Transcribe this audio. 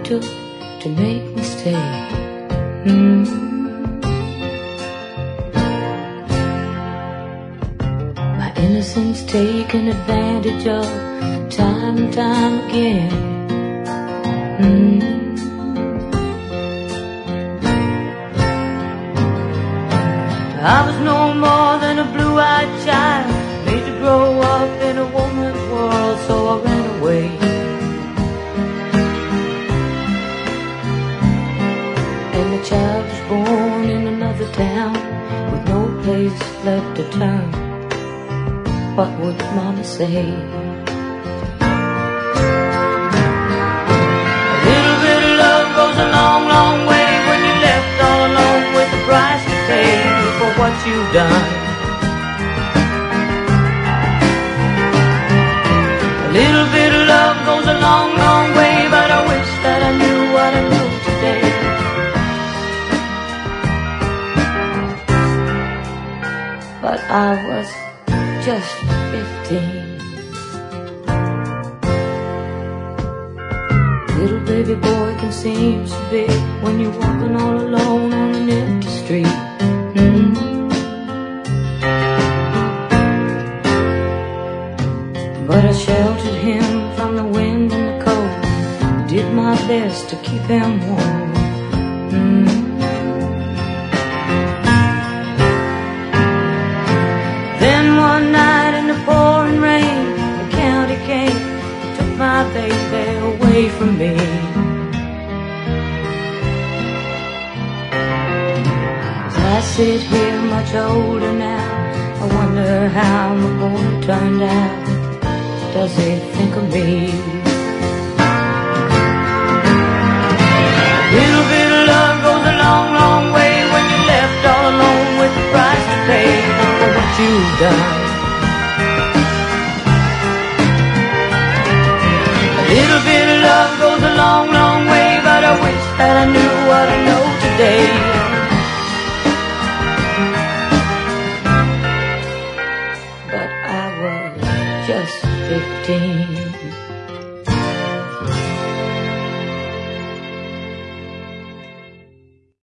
took to make me stay. My innocence taken advantage of time and time again. I was no more than a blue-eyed child, made to grow up in a woman's world, so I ran away. And the child was born in another town, with no place left to turn. What would Mama say? A little bit of love goes a long, long way when you're left all alone with the price to pay for what you've done. A little bit of love goes a long, long way, but I wish that I knew what I know today. But I was just 15. Little baby boy can seem so big when you're walking all alone on an empty street. But I sheltered him from the wind and the cold, did my best to keep him warm. Then one night in the pouring rain, the county came and took my baby away from me. As I sit here much older now, I wonder how my boy turned out. Does he think of me? A little bit of love goes a long, long way when you're left all alone with the price to pay for what you've done. A little bit of love goes a long, long way, but I wish that I knew what I know today. But I was just 15.